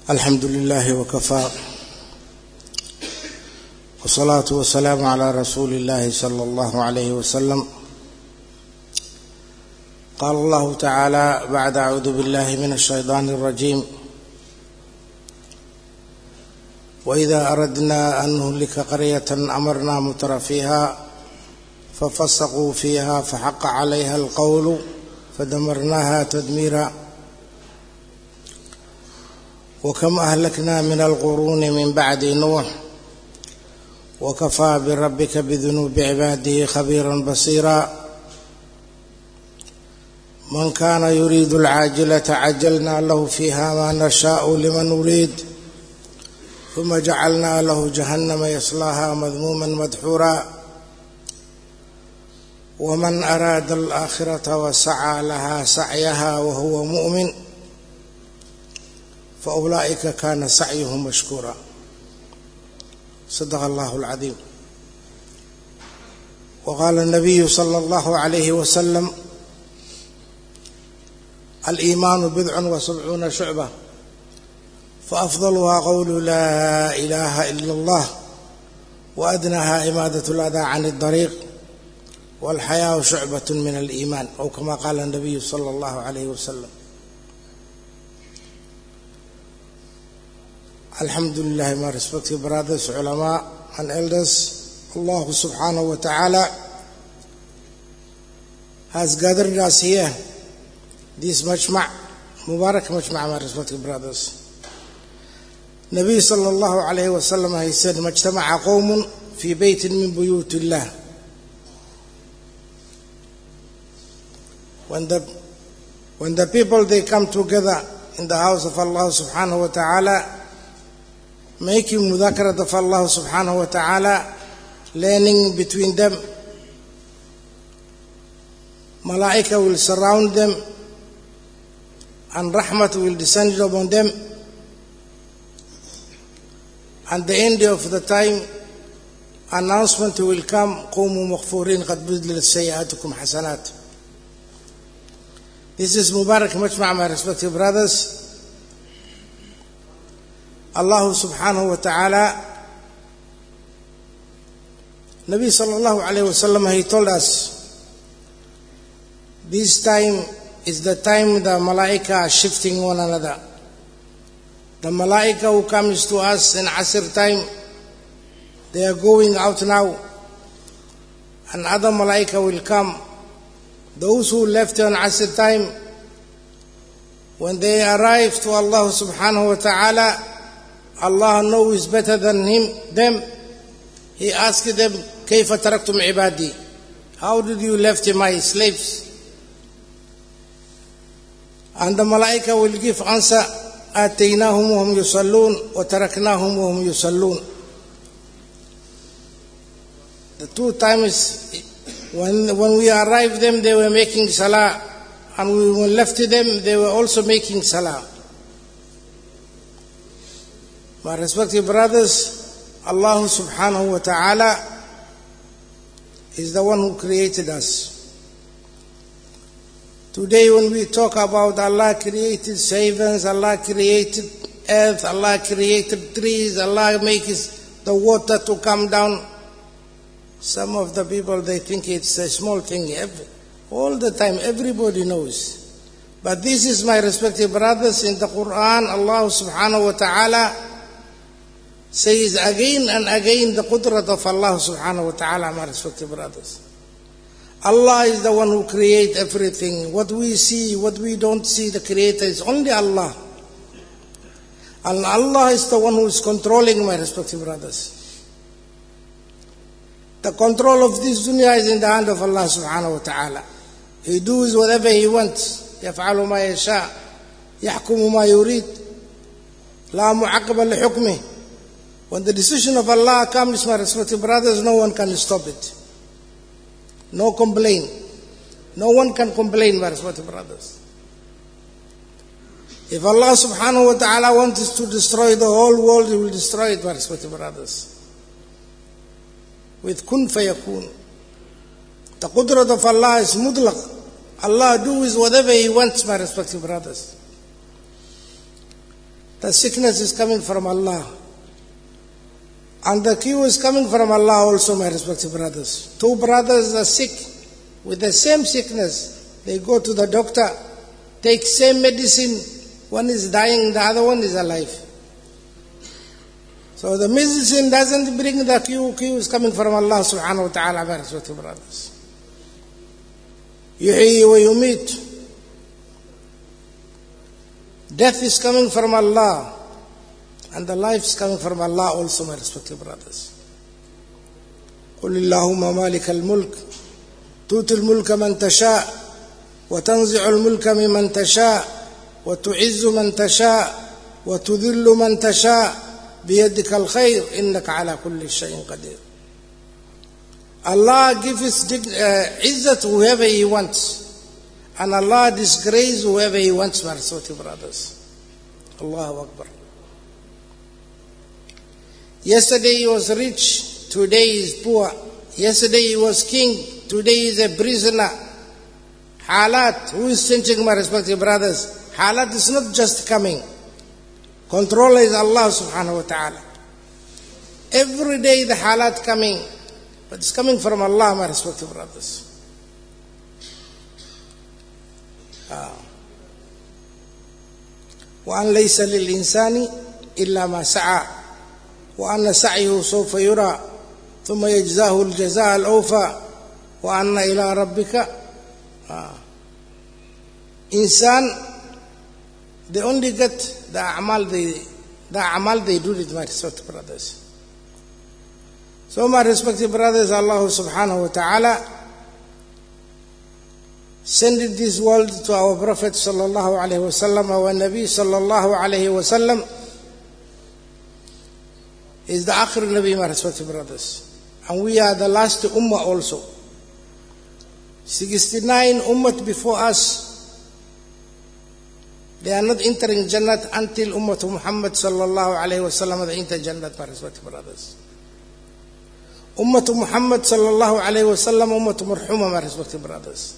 الحمد لله وكفى والصلاة والسلام على رسول الله صلى الله عليه وسلم. قال الله تعالى بعد أعوذ بالله من الشيطان الرجيم: وإذا أردنا أن نهلك قرية أمرنا مترفيها ففسقوا فيها فحق عليها القول فدمرناها تدميرا وكم أهلكنا من القرون من بعد نوح وكفى بربك بذنوب عباده خبيرا بصيرا. من كان يريد العاجلة عجلنا له فيها ما نشاء لمن نريد ثم جعلنا له جهنم يصلاها مذموما مدحورا. ومن أراد الآخرة وسعى لها سعيها وهو مؤمن فأولئك كان سعيهم مشكورا. صدق الله العظيم. وقال النبي صلى الله عليه وسلم: الإيمان 79 شعبة فأفضلها قول لا إله إلا الله وأدناها إمادة الأذى عن الطريق والحياء شعبة من الإيمان، أو كما قال النبي صلى الله عليه وسلم. Alhamdulillah, my respected brothers, ulama and elders, Allah subhanahu wa ta'ala has gathered us here, this majma', Mubarak majma', my respected brothers. Nabi sallallahu alayhi wa sallam, he said, مجتمع قوم في بيت من بيوت الله. When the people, they come together in the house of Allah subhanahu wa ta'ala, making mudhakarat of Allah subhanahu wa ta'ala, learning between them, malaika will surround them and rahmat will descend upon them. At the end of the time, announcement will come: قوموا مغفورين قد بدلت سيئاتكم حسنات. This is Mubarak Majma', my respected brothers. Allah subhanahu wa ta'ala, Nabi sallallahu alayhi wa sallam, he told us, this time is the time the malaika are shifting one another. The malaika who comes to us in Asr time, they are going out now, and other malaika will come. Those who left on Asr time, when they arrive to Allah subhanahu wa ta'ala, Allah knows better than them. He asked them, كيف تركتم عبادي? How did you left my slaves? And the malaika will give answer: آتيناهم وهم يصلون وتركناهم وهم يصلون. The two times when we arrived them, they were making salah, and when we left them, they were also making salah. My respected brothers, Allah subhanahu wa ta'ala is the one who created us. Today when we talk about Allah created heavens, Allah created earth, Allah created trees, Allah makes the water to come down, some of the people, they think it's a small thing. All the time, everybody knows. But this is, my respected brothers, in the Quran, Allah subhanahu wa ta'ala says again and again the qudrat of Allah subhanahu wa ta'ala, my respected brothers. Allah is the one who creates everything. What we see, what we don't see, the creator is only Allah. And Allah is the one who is controlling, my respected brothers. The control of this dunya is in the hand of Allah subhanahu wa ta'ala. He does whatever He wants. يفعل ما يشاء يحكم ما يريد لا معقب لحكمه. When the decision of Allah comes, my respected brothers, no one can stop it. No complaint. No one can complain, my respected brothers. If Allah subhanahu wa ta'ala wants to destroy the whole world, He will destroy it, my respected brothers. With kun fayakun. The qudrat of Allah is mudlaq. Allah does whatever He wants, my respected brothers. The sickness is coming from Allah. And the cure is coming from Allah also, my respected brothers. Two brothers are sick with the same sickness. They go to the doctor, take same medicine. One is dying, the other one is alive. So the medicine doesn't bring the cure. Cure is coming from Allah subhanahu wa ta'ala, my respected brothers. Yuhyi wa yumit. Death is coming from Allah. And the life is coming from Allah also, my respected brothers. قل اللهم مالك الملك تؤتي الملك من تشاء وتنزع الملك ممن تشاء وتعز من تشاء وتذل من تشاء بيدك الخير إنك على كل شيء قدير. Allah gives izzat to whoever He wants, and Allah disgraces whoever He wants, my respected brothers. Allahu Akbar. Yesterday he was rich, today he is poor. Yesterday he was king, today he is a prisoner. Halat, who is changing, my respected brothers? Halat is not just coming. Controller is Allah subhanahu wa ta'ala. Every day the halat coming, but it's coming from Allah, my respected brothers. وأن ليس للإنسان إلا ما سعى وأن سعيه سوف يرى ثم يجزاه الجزاء الأوفى وأن إلى ربك إنسان they only get the amal they do with my respected brothers. So my respected brothers, Allah subhanahu wa ta'ala sent this world to our Prophet sallallahu alayhi wa sallam. Our Nabi sallallahu alayhi wa sallam is the akhir Nabi, my respected brothers. And we are the last ummah also. 69 ummah before us, they are not entering Jannat until Ummah Muhammad sallallahu alayhi wa sallam they enter Jannat, my respected brothers. Ummah Muhammad sallallahu alayhi wa sallam, Ummah Marhuma, my respected brothers.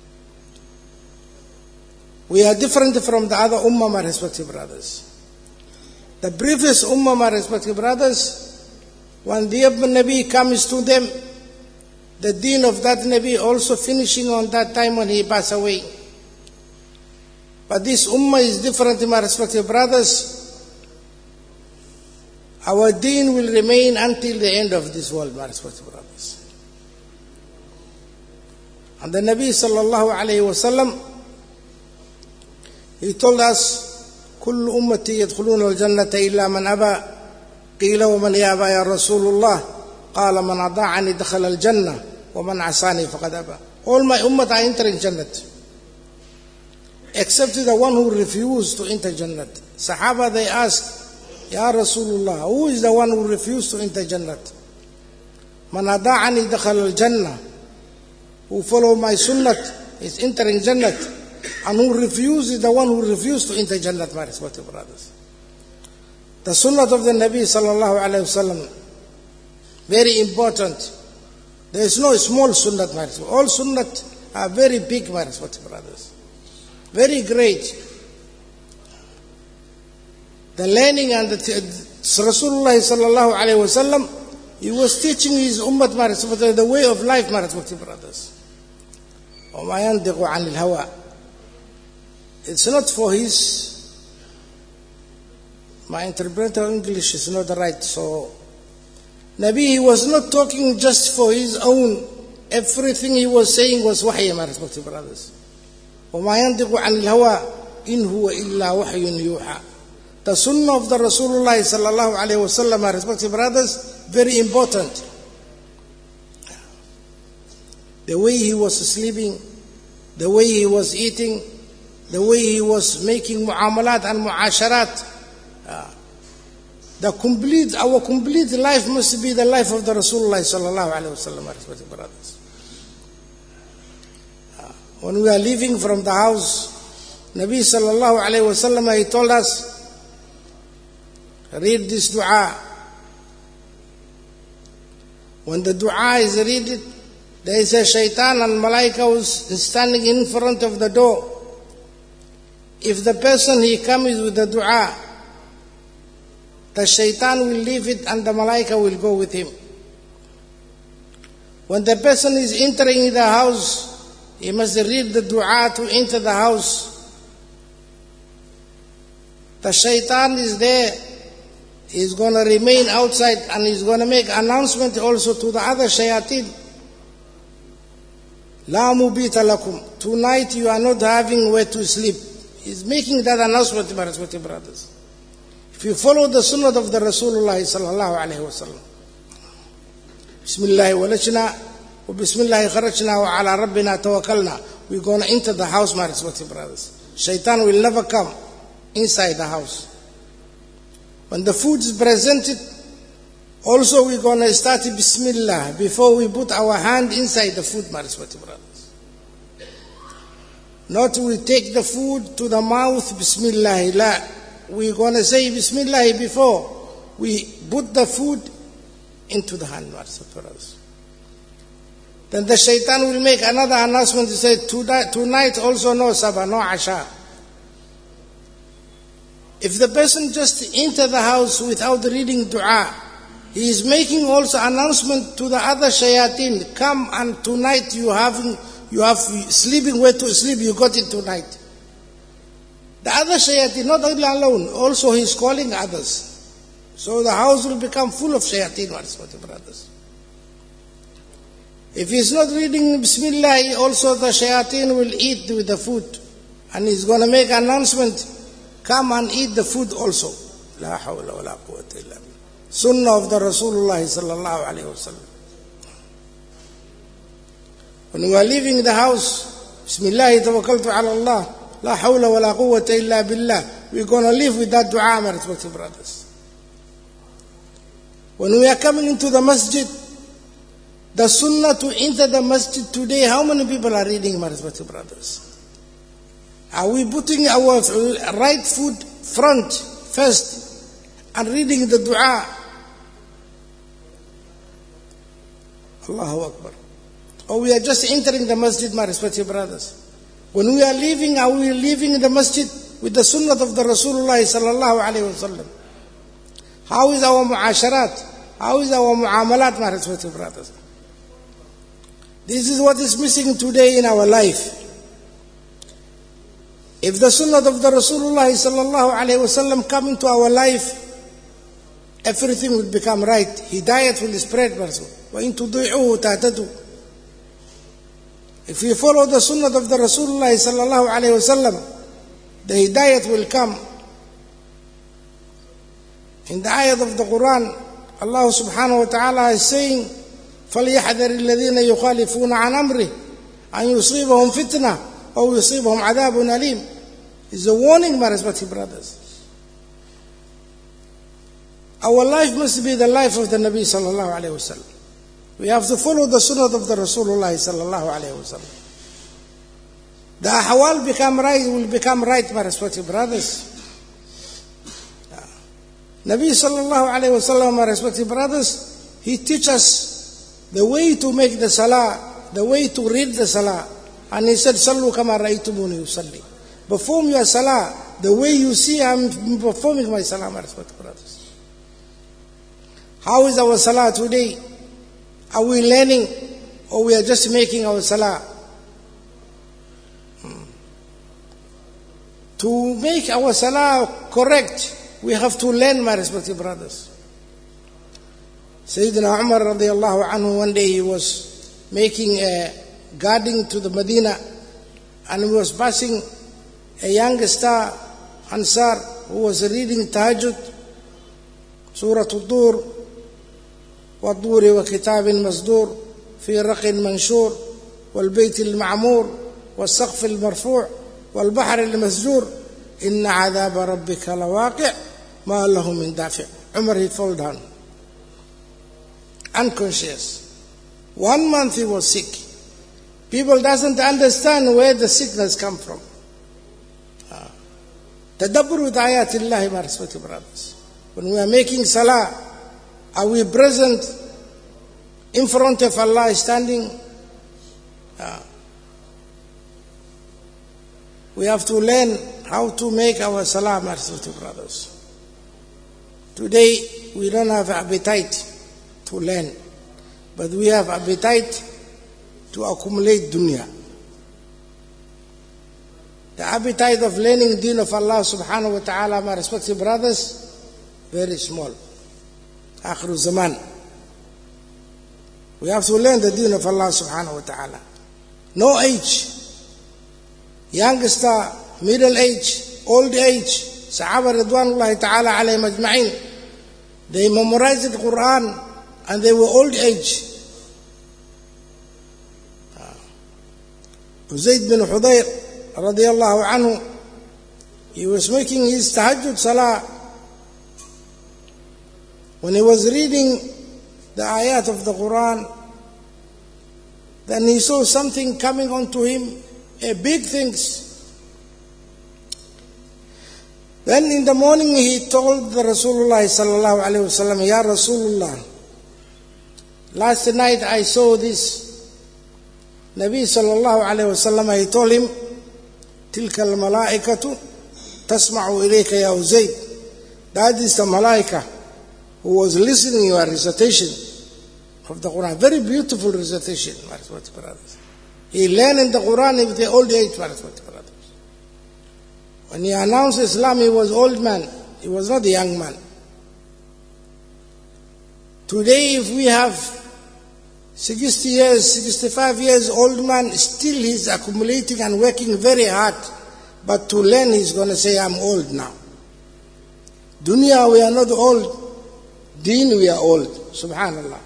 We are different from the other ummah, my respected brothers. The previous ummah, my respected brothers, when the Nabi comes to them, the deen of that Nabi also finishing on that time when he passed away. But this ummah is different, my respected brothers. Our deen will remain until the end of this world, my respected brothers. And the Nabi sallallahu alayhi wa sallam, he told us, كل أمتي يدخلون الجنة إلا من أبى قيل ومن يأبى يا رسول الله قال من أطاعني دخل الجنة ومن عصاني فقد أبى. All my ummah are entering Jannat except the one who refused to enter Jannat. Sahaba, they asked, Ya Rasulullah, who is the one who refused to enter Jannat? Man ada'ani dakhal al-Jannah, who follow my sunnah is entering Jannat, and who refused is the one who refused to enter Jannat, my respected brothers. The sunnah of the Nabi sallallahu alayhi wa sallam, very important. There is no small sunnah, my respected. All sunnah are very big, my respected brothers. Very great. The learning and the Rasulullah sallallahu alayhi wa sallam, he was teaching his ummah, my respected, the way of life, my respected brothers. وَمَا يَنْدِقُ عَنِ الْهَوَىٰ. It's not for his, my interpreter of English is not right, so Nabi, he was not talking just for his own. Everything he was saying was wahy, my respected brothers. وَمَا يَنْدِقُ عَنِ الْهَوَىٰ إِنْ هُوَ إِلَّا وَحْيٌ يُوحَىٰ. The sunnah of the Rasulullah sallallahu alayhi wa sallam, my respected brothers, very important. The way he was sleeping, the way he was eating, the way he was making mu'amalat and mu'asharat. Our complete life must be the life of the Rasulullah sallallahu alayhi wa sallam, my respected brothers. When we are leaving from the house, Nabi sallallahu alayhi wa sallam, he told us, read this dua. When the dua is read, there is a shaitan and malaika who's standing in front of the door. If the person he comes with the dua, the shaitan will leave it and the malaika will go with him. When the person is entering the house, he must read the dua to enter the house. The shaitan is there. He's going to remain outside and he's going to make announcement also to the other shayateen. La mubita lakum. Tonight you are not having where to sleep. He's making that announcement, my respected brothers. If you follow the sunnah of the Rasulullah sallallahu alayhi wa sallam. Bismillah walajna wa bismillah kharajna wa ala rabbina tawakkalna. We're going to enter the house, my respected brothers. Shaitan will never come inside the house. When the food is presented, also we're going to start Bismillah before we put our hand inside the food, my respected brothers. Not we take the food to the mouth, Bismillah. La. We're going to say Bismillah before we put the food into the hand, my respected brothers. Then the shaitan will make another announcement to say, tonight also no sabah, no asha. If the person just enter the house without reading dua, he is making also announcement to the other shayateen, come and tonight you have sleeping where to sleep, you got it tonight. The other shayateen, not only alone, also he is calling others. So the house will become full of shayateen, my brothers. If he is not reading Bismillah, also the shayateen will eat with the food. And he's going to make announcement, come and eat the food also. La hawla wa la quwwata illa billah. Sunnah of the Rasulullah sallallahu alayhi wa sallam. When we are leaving the house, Bismillah tawakkaltu ala Allah, la hawla wa la quwwata illa billah. We're going to live with that dua, my respected brothers. When we are coming into the masjid, the sunnah to enter the masjid today, how many people are reading, my respected brothers? Are we putting our right foot front first and reading the dua? Allahu Akbar. Or we are just entering the masjid, my respected brothers? When we are leaving, are we leaving the masjid with the sunnah of the Rasulullah sallallahu alayhi wa sallam? How is our mu'asharat? How is our mu'amalat, my respected brothers? This is what is missing today in our life. If the sunnah of the Rasulullah sallallahu alayhi wa sallam come into our life, everything will become right. Hidayat will spread. If we follow the sunnah of the Rasulullah sallallahu alayhi wa sallam, the hidayat will come. In the ayat of the Quran, Allah subhanahu wa ta'ala is saying, فَلْيَحْذَرِ الَّذِينَ يُخَالِفُونَ عَنْ أَمْرِهِ أَنْ يُصِيبَهُمْ فِتْنَةٌ أَوْ يُصِيبَهُمْ عَذَابٌ أَلِيمٌ. It's a warning, my respected brothers. Our life must be the life of the Nabi sallallahu alayhi wa sallam. We have to follow the sunnah of the Rasulullah sallallahu alayhi wa sallam. The ahwal become right, will become right, my respected brothers. Nabi sallallahu alayhi wa sallam, my respected brothers, he teaches us the way to make the salah, the way to read the salah. And he said, Sallu kama ra'aytumuni usalli. Perform your salah the way you see I'm performing my salah, my respected brothers. How is our salah today? Are we learning or we are just making our salah? To make our salah correct, we have to learn, my respected brothers. Sayyidina Umar radiallahu anhu, one day he was making a guarding to the Medina, and he was passing a young star, Ansar, who was reading Tahajjud, Surah Al-Dur, وَالطُّورِ وَكِتَابٍ مَسْدُورٍ فِي رَقٍ مَنْشُورٍ وَالْبَيْتِ الْمَعْمُورِ وَالسَّقْفِ الْمَرْفُوعِ وَالْبَحْرِ الْمَسْجُورِ إِنَّ عَذَابَ رَبِّكَ لَوَاقِعٌ مَا لَهُ مِنْ دَافِعٍ. Umar, he fell down, unconscious. 1 month he was sick. People doesn't understand where the sickness come from. Tadabbur with ayatillahi, my respected brothers. When we are making salah, are we present in front of Allah, standing? We have to learn how to make our salah, my respected brothers. Today, we don't have appetite to learn, but we have appetite to accumulate dunya. The appetite of learning deen of Allah subhanahu wa ta'ala, my respected brothers, very small. Akhiru zaman. We have to learn the deen of Allah subhanahu wa ta'ala. No age. Youngster, middle age, old age. Sahaba Ridwanullahi ta'ala alayhim ajma'in. They memorized the Quran and they were old age. Uzayd bin Hudayr radiyallahu anhu, he was making his tahajjud salah. When he was reading the ayat of the Quran, then he saw something coming onto him, a big things. Then in the morning he told the Rasulullah sallallahu alaihi wasallam, Ya Rasulullah, last night I saw this. Nabi sallallahu alaihi wasallam, he told him, تلك الملائكة تسمع إليك يا Uzayd. That is the malaika who was listening to your recitation of the Quran. Very beautiful recitation, my respected brothers. He learned in the Quran with the old age, my respected brothers. When he announced Islam, he was old man. He was not a young man. Today, if we have 60 years, 65 years old man, still he's accumulating and working very hard. But to learn, he's going to say, I'm old now. Dunya, we are not old. Deen, we are old. Subhanallah.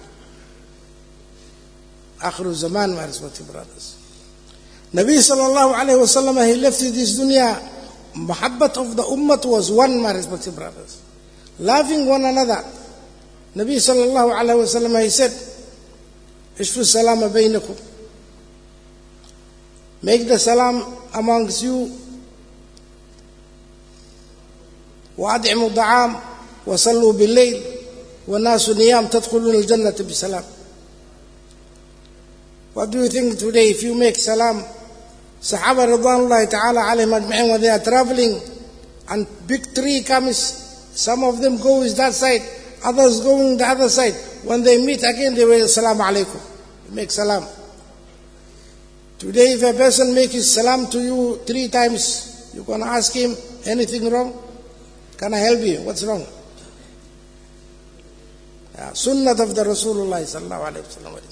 Akhiru zaman, my respected brothers. Nabi sallallahu alayhi wa sallam, he left this dunya. Muhabbat of the ummah was one, my respected brothers. Loving one another. Nabi sallallahu alayhi wa sallam, he said, Ishfu salama baynakum. Make the salam amongst you. وأدعموا الطعام وصلوا بالليل والناس نيام تدخلون الجنة بسلام. What do you think today if you make salam? Sahaba Ridwanullahi ta'ala alayhim ajma'in, when they are traveling and big tree comes, some of them go is that side, others going the other side. When they meet again, they will Assalamu alaikum. Make salam. Today if a person makes his salam to you 3 times, you're going to ask him, anything wrong? Can I help you? What's wrong? Sunnah of the Rasulullah sallallahu alayhi wa sallam.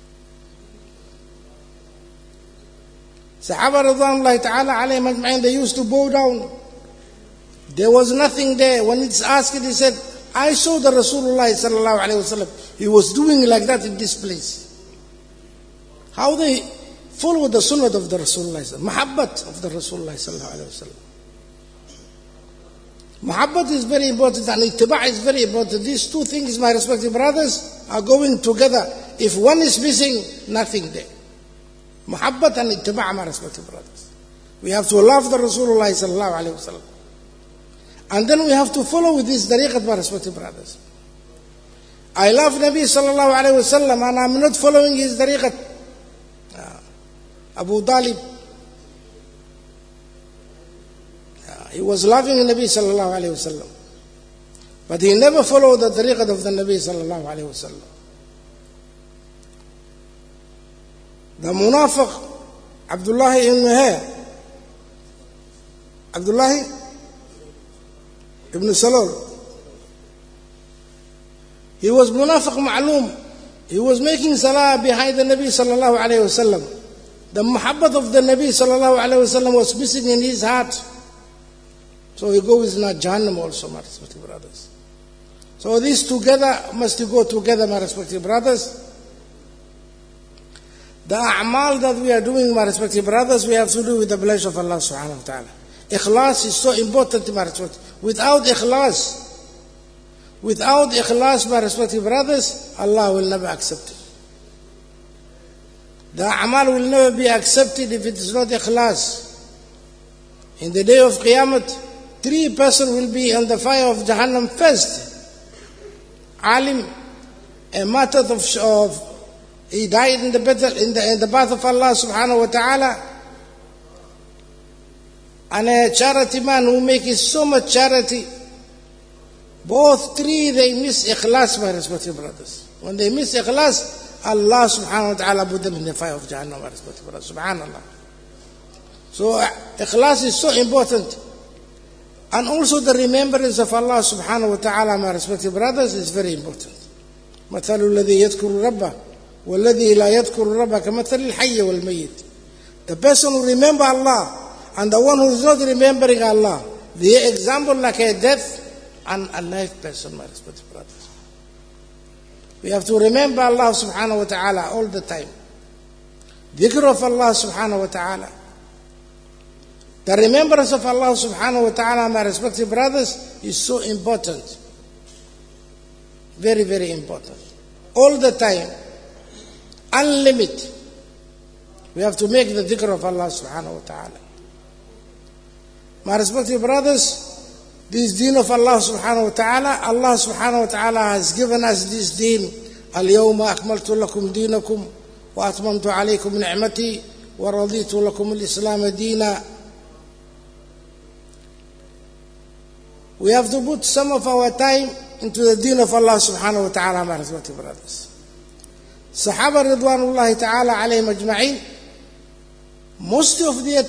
Sahaba Ridwanullahi ta'ala alayhim ajma'in, they used to bow down. There was nothing there. When it's asked, he said, I saw the Rasulullah sallallahu alayhi wa sallam. He was doing like that in this place. How they follow the sunnah of the Rasulullah, Muhabbat of the Rasulullah sallallahu alayhi wa sallam. Muhabbat is very important and ittiba' is very important. These two things, my respected brothers, are going together. If one is missing, nothing there. Muhabbat and ittiba', my respected brothers. We have to love the Rasulullah sallallahu alayhi wa sallam. And then we have to follow with this tariqat, my respected brothers. I love Nabi sallallahu alayhi wa sallam and I'm not following his tariqat. Abu Talib, he was loving the Nabi sallallahu alayhi wa sallam, but he never followed the tariqat of the Nabi sallallahu alayhi wa sallam. The munafiq, Abdullah ibn Salul, he was munafiq ma'loom. He was making salah behind the Nabi sallallahu alayhi wa sallam. The muhabbat of the Nabi sallallahu alayhi wa sallam was missing in his heart. So he goes in Jahannam also, my respected brothers. So these together must go together, my respected brothers. The a'mal that we are doing, my respected brothers, we have to do with the pleasure of Allah subhanahu wa ta'ala. Ikhlas is so important, my respected. Without ikhlas, my respected brothers, Allah will never accept it. The a'mal will never be accepted if it is not ikhlas. In the day of Qiyamah, 3 persons will be on the fire of Jahannam first. Alim, a martyr he died in the battle, in the path of Allah subhanahu wa ta'ala. And a charity man who makes so much charity. Both three, they miss ikhlas, my respected brothers. When they miss ikhlas, Allah subhanahu wa ta'ala put them in the fire of Jahannam, my respected brothers. Subhanallah. So ikhlas is so important. And also the remembrance of Allah subhanahu wa ta'ala, my respected brothers, is very important. مثل الذي يذكر ربه والذي لا يذكر ربه كمثل الحي والميت. The person who remember Allah and the one who is not remembering Allah, the example like a death and a live person, my respected brothers. We have to remember Allah subhanahu wa ta'ala all the time. Dhikr of Allah subhanahu wa ta'ala. The remembrance of Allah subhanahu wa ta'ala, my respected brothers, is so important. Very, very important. All the time. Unlimited. We have to make the dhikr of Allah subhanahu wa ta'ala. My respected brothers, this deen of Allah subhanahu wa ta'ala, Allah subhanahu wa ta'ala has given us this deen. اليوم أكملت لكم دينكم وأتممت عليكم نعمتي ورضيت لكم الإسلام دينا. We have to put some of our time into the deen of Allah subhanahu wa ta'ala, my respected brothers. Sahaba Ridwanullahi ta'ala alayhim ajma'in, most of their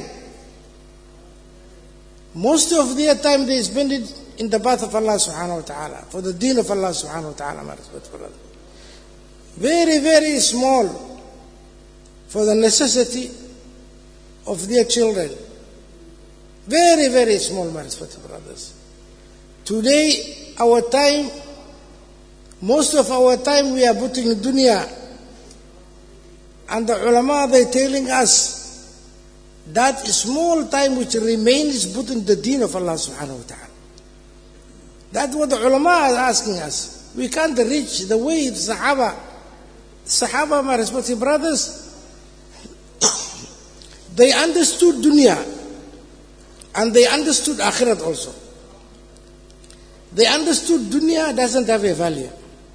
time they spend it in the path of Allah subhanahu wa ta'ala, for the deen of Allah subhanahu wa ta'ala, my respected brothers. Very, very small for the necessity of their children. Very, very small, my respected brothers. Today, our time, most of our time we are putting in dunya. And the ulama, they telling us that small time which remains put in the deen of Allah subhanahu wa ta'ala. That's what the ulama are asking us. We can't reach the way the Sahaba. Sahaba, my respected brothers, they understood dunya and they understood akhirat also. They understood dunya doesn't have a value.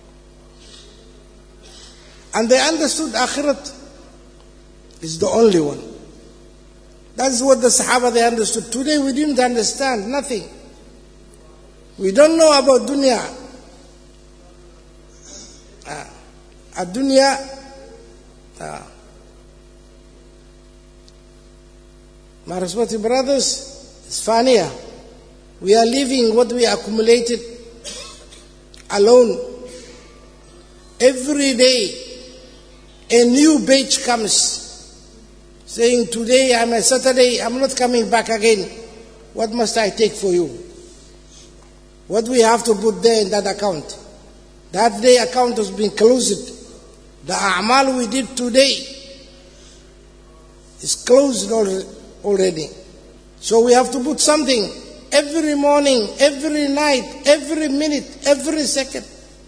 And they understood akhirat is the only one. That's what the Sahaba they understood. Today we didn't understand nothing. We don't know about dunya. Dunya. My respected brothers, it's fania. We are living what we accumulated alone. Every day a new batch comes saying, today I'm a Saturday, I'm not coming back again. What must I take for you? What we have to put there in that account? That day account has been closed. The a'mal we did today is closed already. So we have to put something every morning, every night, every minute, every second.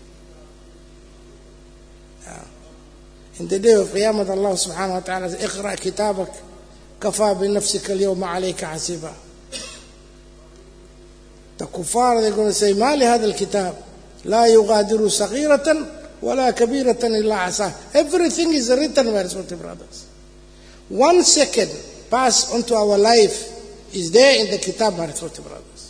In the day of Qiyamah, Allah subhanahu wa ta'ala says, اقرأ كتابك كفى بنفسك اليوم عليك حسيبا. The kuffar, they're going to say, ما لهذا الكتاب لا يغادر صغيرة ولا كبيرة إلا عصاه. Everything is written, my respected brothers. 1 second pass onto our life is there in the kitab, my respected brothers.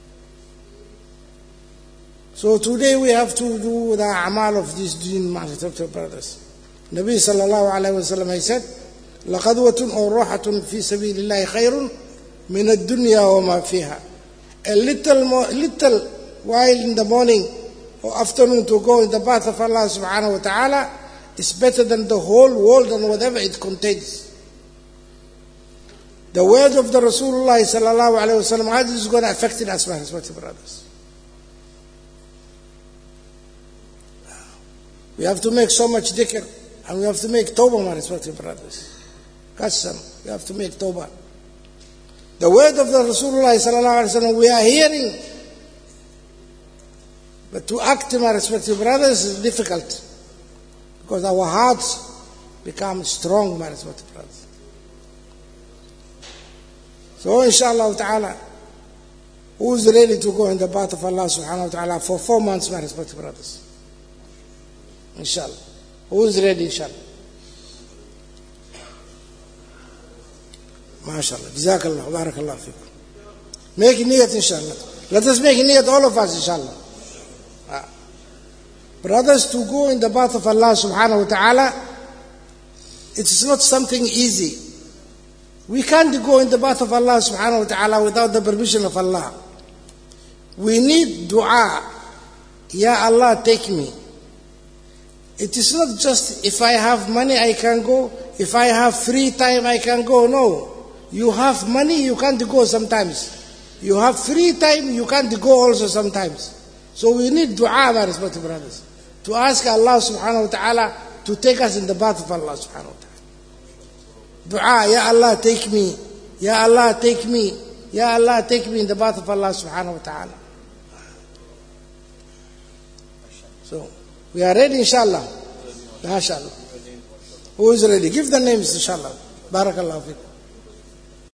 So today we have to do the a'mal of this deen, my respected brothers. Nabi sallallahu alayhi wa sallam, he said, لَقَدْوَةٌ أَوْ رَوْحَةٌ فِي سَبِيلِ اللَّهِ خَيْرٌ مِنَ الدُّنْيَا وَمَا فِيهَا. A little while in the morning or afternoon to go in the path of Allah subhanahu wa ta'ala is better than the whole world and whatever it contains. The words of the Rasulullah sallallahu alayhi wa sallam, how this is going to affect us, my respected brothers. We have to make so much dhikr and we have to make tawbah, my respected brothers. Qasam, we have to make tawbah. The word of the Rasulullah sallallahu alayhi wa sallam, we are hearing. But to act, my respected brothers, is difficult. Because our hearts become strong, my respected brothers. So inshallah ta'ala, who is ready to go in the path of Allah subhanahu wa ta'ala for 4 months, my respected brothers? Inshallah. Who is ready, inshallah? MashaAllah. Jazakallah. Barakallah fikum. Make niyat, inshallah. Let us make niyat, all of us, inshallah. Brothers, to go in the path of Allah subhanahu wa ta'ala, it is not something easy. We can't go in the path of Allah subhanahu wa ta'ala without the permission of Allah. We need dua. Ya Allah, take me. It is not just if I have money I can go, if I have free time I can go. No. You have money, you can't go sometimes. You have free time, you can't go also sometimes. So we need dua, my respected brothers, to ask Allah subhanahu wa ta'ala to take us in the path of Allah subhanahu wa ta'ala. Dua, Ya Allah, take me. Ya Allah, take me. Ya Allah, take me in the path of Allah subhanahu wa ta'ala. So, we are ready, inshallah. MashaAllah. Who is ready? Give the names, inshallah. Barakallahu fiqh.